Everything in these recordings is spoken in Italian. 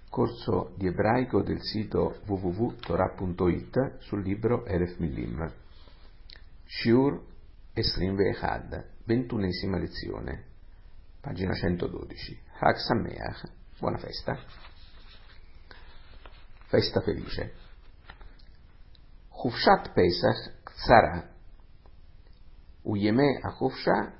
corso di ebraico del sito www.torah.it sul libro Elef Milim. Shiur Esrim Ve'echad, 21esima lezione, pagina 112. Chag Sameach, buona festa, festa felice. Chufshat Pesach Ktsara, Uyeme HaChufsha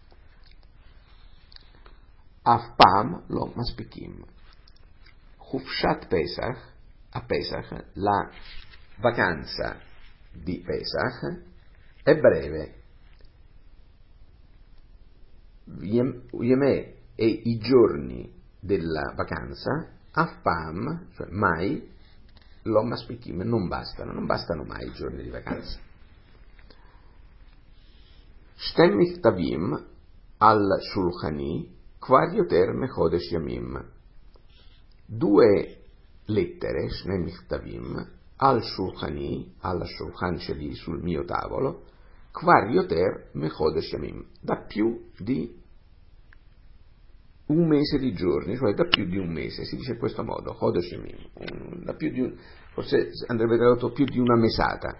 Af Pam Lo Maspikim. Chufshat Pesach, a Pesach, la vacanza di Pesach è breve. Yemè e i giorni della vacanza, Afpam, cioè mai, Lo Maspikim, non bastano mai i giorni di vacanza. Shtem Michtavim al Shulchani Kvar Yoter Mechodesh Yamim. Due lettere, Shne Michtavim, al Shulchani, alla Shulchan Sheli, sul mio tavolo, Kvar Yoter Mechodesh Yamim, da più di un mese di giorni, cioè da più di un mese, si dice in questo modo, Chodesh Yamim, da più di forse andrebbe tradotto più di una mesata.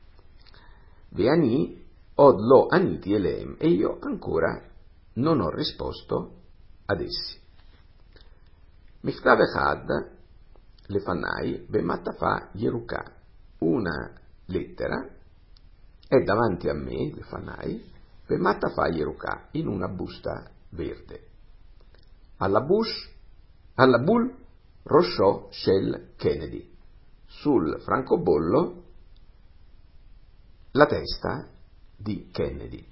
Ve'ani od lo aniti eleem, e io ancora non ho risposto ad essi. Michtav echad lefanai bematafa yeruka, una lettera è davanti a me, lefanai, bematafa yeruka, in una busta verde. Alla bul Rosho Shel Kennedy, sul francobollo la testa di Kennedy.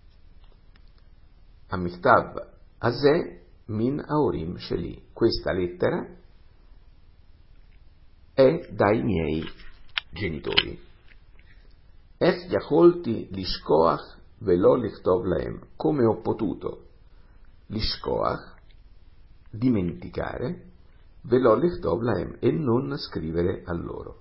Amichtav Azeh Min Aorim Sheli, questa lettera è dai miei genitori. Ech yacholti lishkoach velo lichtov laem, come ho potuto lishkoach, dimenticare, velo lichtov laem, e non scrivere a loro.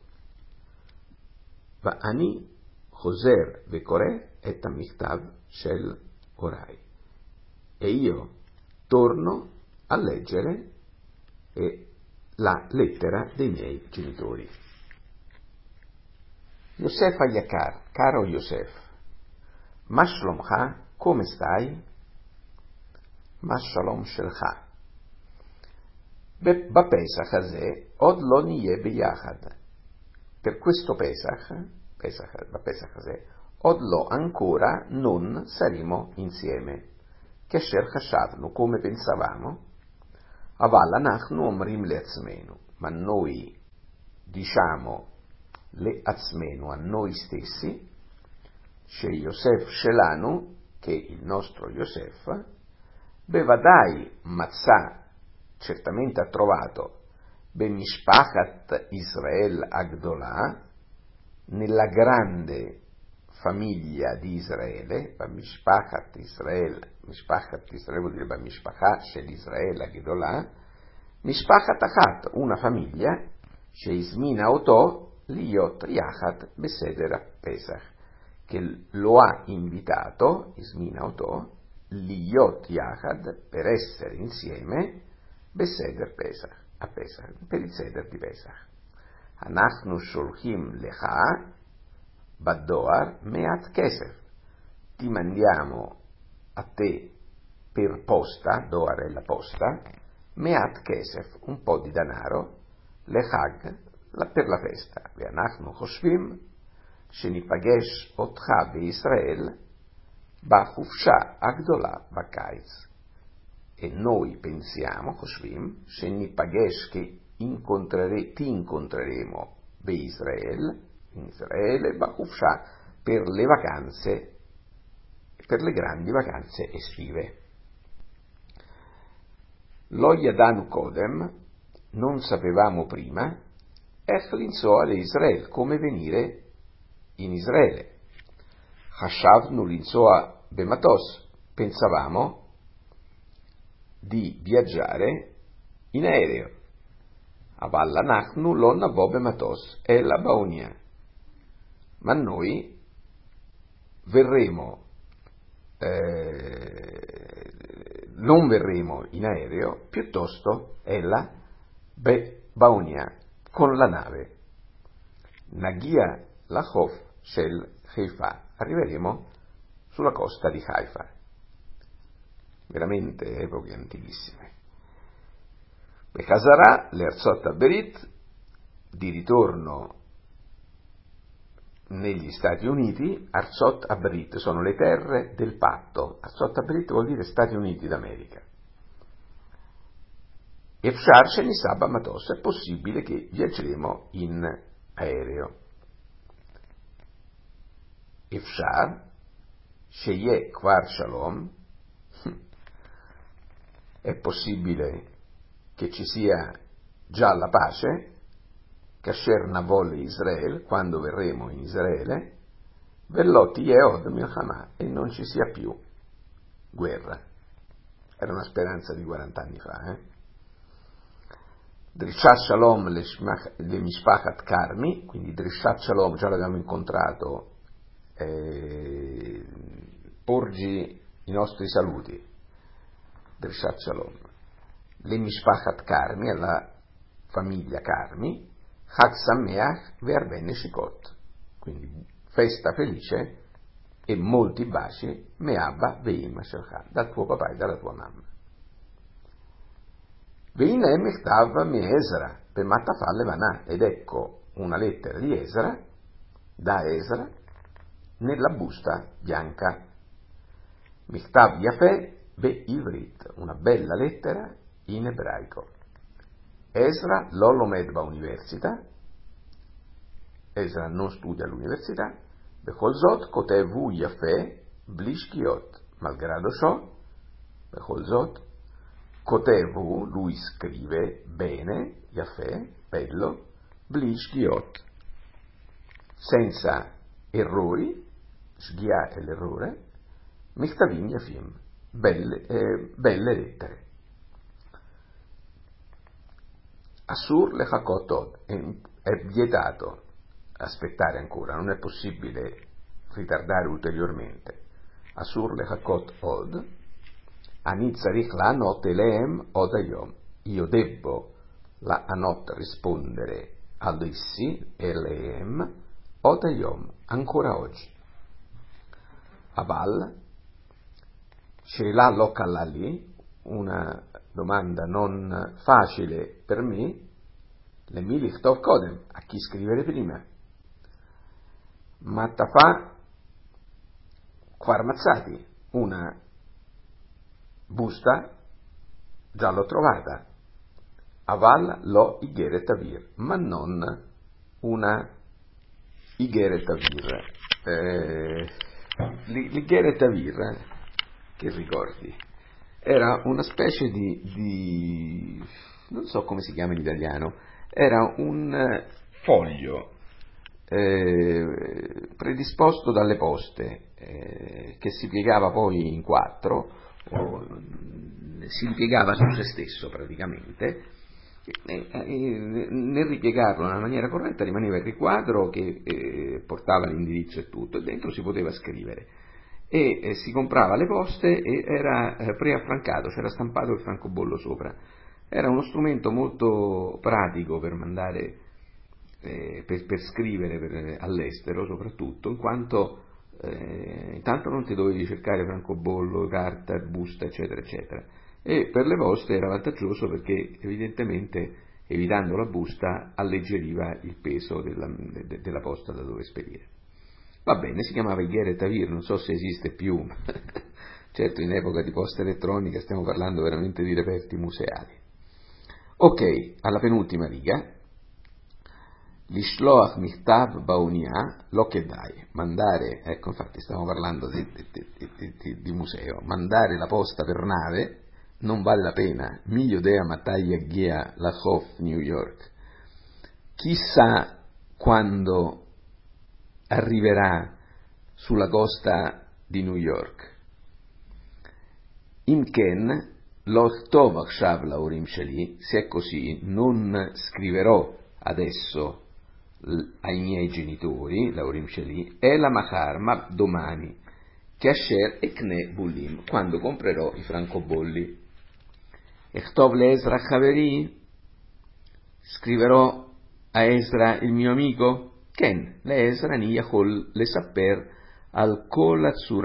Va ani choser vekore et amichtav shel orai, e io torno a leggere la lettera dei miei genitori. Yosef Ayakar, caro Yosef, Ma shlomcha, come stai? Ma shalom shelcha. Ba Pesach hazeh od lo niye biyachad. Per questo Pesach ba Pesach hazeh, od lo ancora non saremo insieme. Kesher chashavnu, come pensavamo, aval anachnu omrim le atzmenu, ma noi diciamo le atzmenu, a noi stessi, she Yosef shelanu, che il nostro Yosef, bevadai matzah, certamente ha trovato, bemishpachat Israel agdolah, nella grande famiglia di Israele, Mishpachat Israel vuol dire Mishpachat Shel Israel Agdolah, Mishpachat Achat, una famiglia, Sheizmina Oto Liot Yachat Beseder Pesach, che lo ha invitato, Izmina Oto, Liot Yachad, per essere insieme, Beseder Pesach, a Pesach, per il Seder di Pesach. Anachnu Sholchim Lecha Baddoar Meat Kesef, ti mandiamo a te per posta, Doar è la posta, Meat Kesef, un po' di denaro, Lechag, per la festa. Ve'anachnu choshvim shenipagesh otcha be'Israel ba'chufsha agdolah ba'kaiz. E noi pensiamo, choshvim, shenipagesh, che ti incontreremo be'Israel, in Israele, ba'chufsha, per le vacanze, per le grandi vacanze estive. Lo yadanu kodem, non sapevamo prima, ech linsoa le Israel, come venire in Israele. Hashavnu linsoa bematos, pensavamo di viaggiare in aereo. Avalla nachnu lo navo bematos, è la baonia. Ma noi non verremo in aereo, piuttosto ella Baonia, con la nave. Nagia Lachov Shel Haifa. Arriveremo sulla costa di Haifa. Veramente epoche antichissime. Bechazara, l'Erzot Aberit, di ritorno negli Stati Uniti. Arzot Abrit sono le terre del patto. Arzot Abrit vuol dire Stati Uniti d'America. Efshar Shenisaba Matos, è possibile che viaggeremo in aereo. Efshar Sheye Kvar Shalom, è possibile che ci sia già la pace. Kasher Navol Israel, quando verremo in Israele, Vellotti Yeod Milchama, e non ci sia più guerra. Era una speranza di 40 anni fa. Drishat Shalom le Mishpachat Karmi, quindi Drishat Shalom già l'abbiamo incontrato, porgi i nostri saluti, Drishat Shalom, le Mishpachat Karmi, alla famiglia Karmi, Chag Sameach Ve'arben Neshikot, quindi festa felice e molti baci, Meabba Ve'imma Shelcha, dal tuo papà e dalla tua mamma. Ve'ine Mechtav Me Ezra Bematafal Levanà, ed ecco una lettera di Esra, da Esra, nella busta bianca. Mechtav Yafeh Be'ivrit, una bella lettera in ebraico. Esra Lolomed va università, Esra non studia all'università, Bechol Zot Kotevu Yafeh Blishkiot, malgrado ciò, Bechol Zot Kotevu, lui scrive bene, Yafeh, bello, Blishkiot, senza errori, Shgia è l'errore, Michtavim Yafim, belle lettere. Asur lechakot od, è vietato aspettare ancora, non è possibile ritardare ulteriormente. Asur lechakot od, ani tzarich la'anot elehem od hayom, io debbo la'anot rispondere ad essi, elehem od hayom, ancora oggi. Aval, she'ela lo kalali, una domanda non facile per me, le milich tov kodem, a chi scrivere prima. Mattafa Kvarmazzati, una busta già l'ho trovata. Aval lo Igeret Avir, ma non una Igeret Avir. L'Igeret Avir, che ricordi, era una specie di non so come si chiama in italiano, era un foglio predisposto dalle poste, che si piegava poi in quattro, o si ripiegava su se stesso praticamente, nel ripiegarlo nella maniera corretta rimaneva il riquadro che portava l'indirizzo e tutto, e dentro si poteva scrivere. E si comprava alle poste e era preaffrancato, c'era stampato il francobollo sopra. Era uno strumento molto pratico per mandare, per scrivere all'estero soprattutto, in quanto intanto non ti dovevi cercare francobollo, carta, busta, eccetera, eccetera. E per le poste era vantaggioso perché evidentemente, evitando la busta, alleggeriva il peso della posta da dove spedire. Va bene, si chiamava Igeret Avir, non so se esiste più, certo in epoca di posta elettronica stiamo parlando veramente di reperti museali. Ok, alla penultima riga, Lishloach Michtav Baonia lo Kedai, mandare, ecco infatti stiamo parlando di museo, mandare la posta per nave non vale la pena, Miyodea Mataya Gia Lachof New York, chissà quando arriverà sulla costa di New York. Imken l'Ochtov Akshav Laurim Sheli, se è così non scriverò adesso ai miei genitori, Laurim Sheli, e la Machar, ma domani, che Asher Ekne Bulim, quando comprerò i francobolli. Echtov le Ezra Chaveri, Scriverò a Esra il mio amico? Ken, le Esra ni yachol lesaper al kol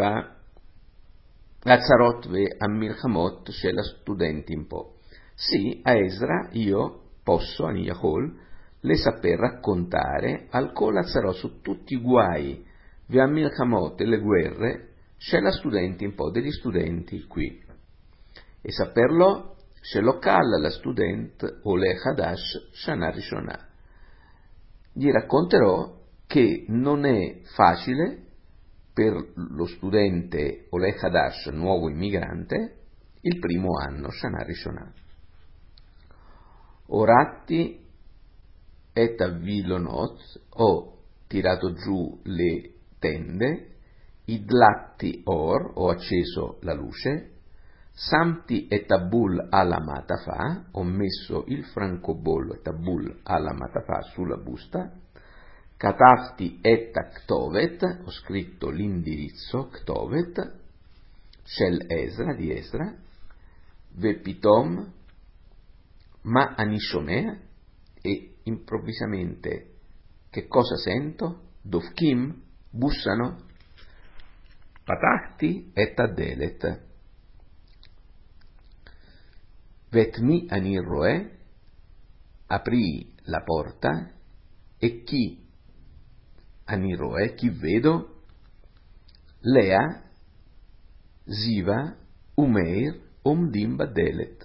Azzarot ve Amilchamot shel studentim po. Sì, a Esra io posso, a Yahol, le saper raccontare al kol Azzarot su tutti i guai ve Amilchamot e le guerre shel studentim po, degli studenti qui. E saperlo Shelokal la student Ole Hadash Shana Rishonah. Gli racconterò che non è facile per lo studente Ole Hadash, nuovo immigrante, il primo anno Shana Rishonah. Oratti et avvilonot, ho tirato giù le tende, idlatti or, ho acceso la luce, Samti e tabul alla matafa, ho messo il francobollo e tabul alla matafa sulla busta, Katafti et ktovet, ho scritto l'indirizzo ktovet, shel Esra, di Esra, vepitom, ma anishomea, e improvvisamente che cosa sento? Dovkim, bussano, patahti et adelet. Vetmi anirroe, aprì la porta, e chi anirroe, chi vedo? Lea, Ziva, Umeir, Omdim Badelet.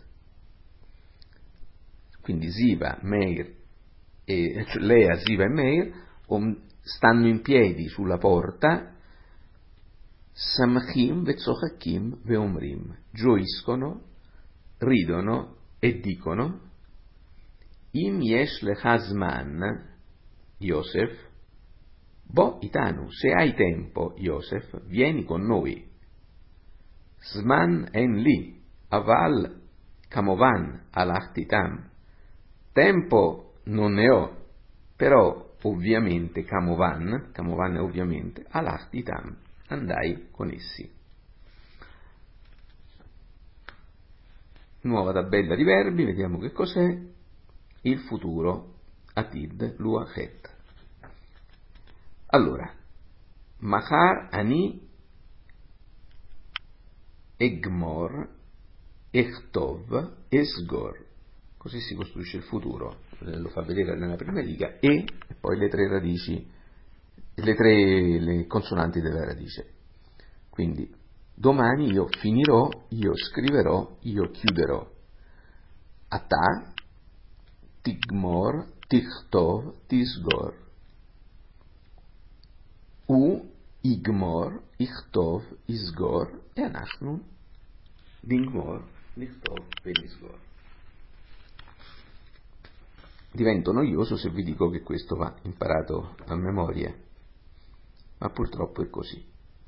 Quindi Ziva, Meir, Lea, Ziva e Meir stanno in piedi sulla porta, Samachim Vetzochakim Veomrim, gioiscono, ridono e dicono: Im yesh lechazman, Yosef, bo itanu, se hai tempo, Yosef, vieni con noi. Zman en li, aval kamovan alachtitam. Tempo non ne ho, però ovviamente kamovan è ovviamente, alachtitam, andai con essi. Nuova tabella di verbi, vediamo che cos'è. Il futuro, atid, luachet. Allora, Machar ani egmor echtov esgor. Così si costruisce il futuro. Lo fa vedere nella prima riga e poi le tre radici, le consonanti della radice. Quindi domani io finirò, io scriverò, io chiuderò. Ata, tigmor, tichtov, tisgor. U, igmor, ichtov, isgor, e anachnu, nigmor, nichtov, venisgor. Divento noioso se vi dico che questo va imparato a memoria, ma purtroppo è così.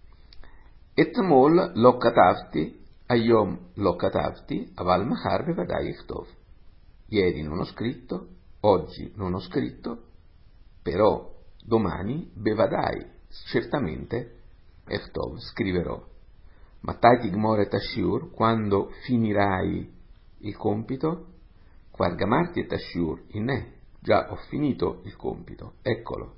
Etmol lo katavti, ayom lo katavti, aval machar bevadai ichtov. Ieri non ho scritto, oggi non ho scritto, però domani bevadai, certamente, ichtov, scriverò. Matai tigmor et ashur, quando finirai il compito? Quargamarti et ashur, inne, già ho finito il compito, eccolo.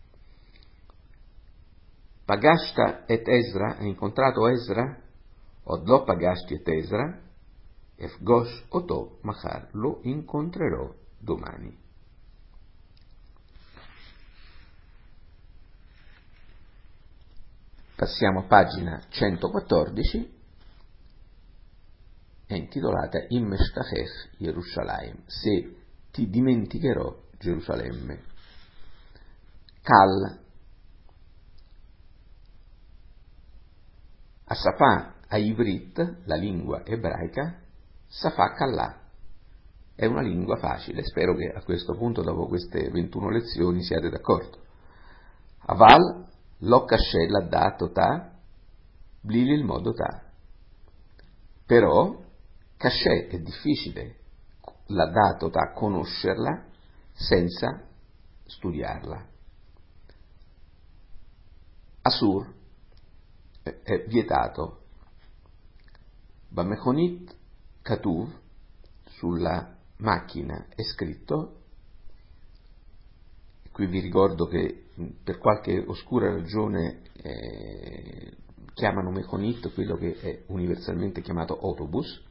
Pagashta et Esra, hai incontrato Esra? Odlo pagashti et Esra, efgosh oto machar, lo incontrerò domani. Passiamo a pagina 114, è intitolata Im Shtachech Yerushalayim, se ti dimenticherò Gerusalemme. Kal, a Safà, a Ivrit, la lingua ebraica, Safà Kallà, è una lingua facile, spero che a questo punto, dopo queste 21 lezioni, siate d'accordo. Aval, lo kashe l'ha dato ta, blili il modo ta. Però, kashe è difficile, l'ha dato ta, conoscerla senza studiarla. Asur, è vietato. Bamechonit Katuv, sulla macchina è scritto qui vi ricordo che per qualche oscura ragione chiamano Mechonit quello che è universalmente chiamato autobus,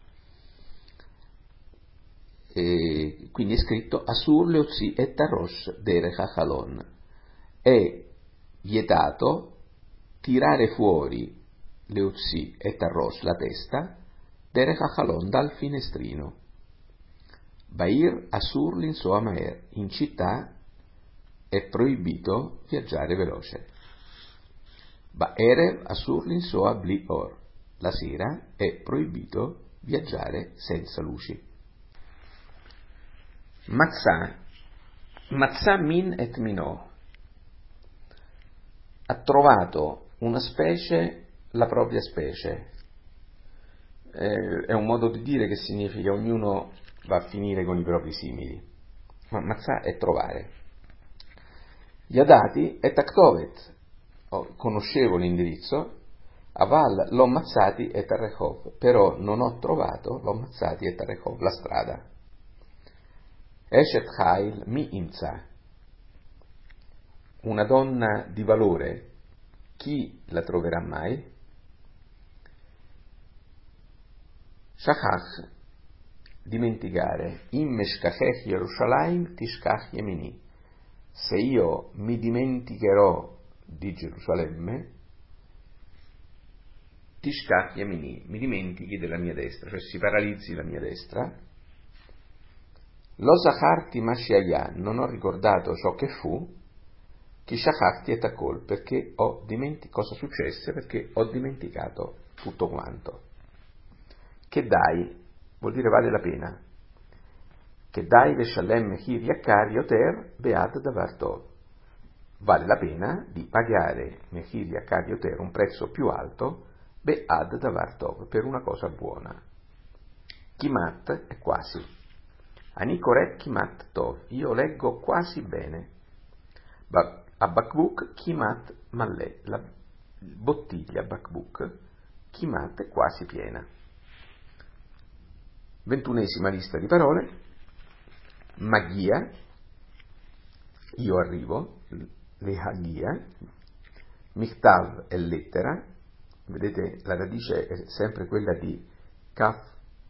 e quindi è scritto Asur leotzi et tarosh derech hachalon, è vietato tirare fuori leotzi et tarosh, la testa, derech hachalon, dal finestrino. Bair asur l'insoa maer, in città è proibito viaggiare veloce. Ba'erev asur l'insoa bli or, la sera è proibito viaggiare senza luci. Matzah min et minò, ha trovato una specie la propria specie. È un modo di dire che significa ognuno va a finire con i propri simili. Ma matzah è trovare. Yadati et aktovet, conoscevo l'indirizzo, aval l'ho mazzati et arrechov, però non ho trovato l'ho mazzati et arrechov, la strada. Eshet Chail mi imza, una donna di valore, chi la troverà mai? Shachach, dimenticare, im meshkachech Yerushalayim tishkach yemini, se io mi dimenticherò di Gerusalemme, tishkach yemini, mi dimentichi della mia destra, cioè si paralizzi la mia destra. Lo zacharti mashiaya, non ho ricordato ciò che fu, chi shachachti et akol, perché ho dimenticato cosa successe, perché ho dimenticato tutto quanto. Che dai, vuol dire vale la pena. Che dai veshalem mechir yakar yoter beat davar tov. Vale la pena di pagare mechir yakar yoter, un prezzo più alto, beat davar tov, per una cosa buona. Kimat è quasi. Anikorek kimat tov, io leggo quasi bene. Abakbuk kimat mallè, la bottiglia bakbuk kimat è quasi piena. 21ª lista di parole. Magia, io arrivo, lehagia. Michtav è lettera, vedete la radice è sempre quella di kaf,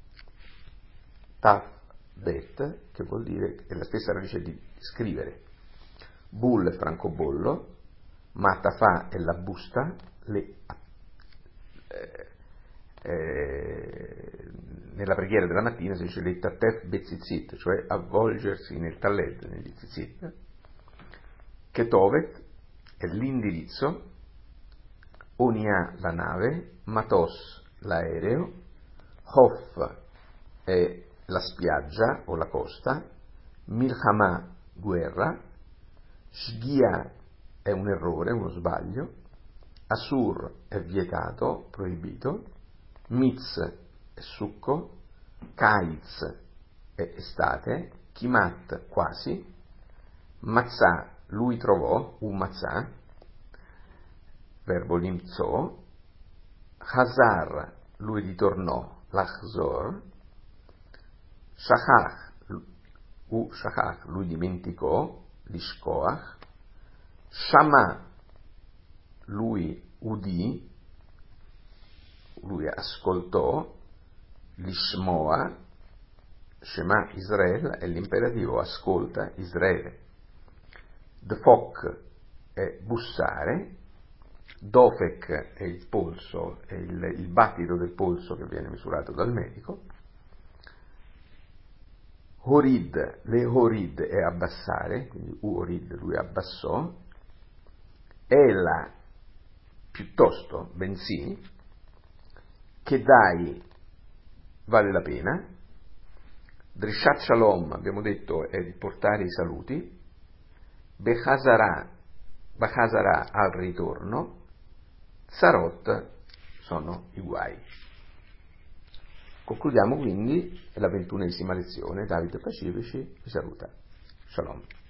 taf, bet, che vuol dire, è la stessa radice di scrivere. Bull è francobollo, matafa è la busta, nella preghiera della mattina si dice l'ittatef betzizit, cioè avvolgersi nel talled, negli tzitzit. Ketovet è l'indirizzo, onia la nave, matos l'aereo, hof è la spiaggia o la costa, milchama guerra, shgia è un errore, uno sbaglio, asur è vietato, proibito, mitz è succo, kaiz è estate, kimat quasi, matzah lui trovò, un matzah, verbo limzo, hazar lui ritornò, l'achzor, shachach lui dimenticò, l'ishkoach, shama lui udì, lui ascoltò, l'ishmoa, Shema Israel è l'imperativo, ascolta Israele. Dfok è bussare, dofek è il polso, è il battito del polso che viene misurato dal medico. Horid, le horid è abbassare, quindi uorid lui abbassò. Ela piuttosto, bensì. Che dai vale la pena. Drishat Shalom, abbiamo detto, è di portare i saluti. Bechazara al ritorno. Sarot sono i guai. Concludiamo quindi la 21ª lezione. Davide Pacifici vi saluta. Shalom.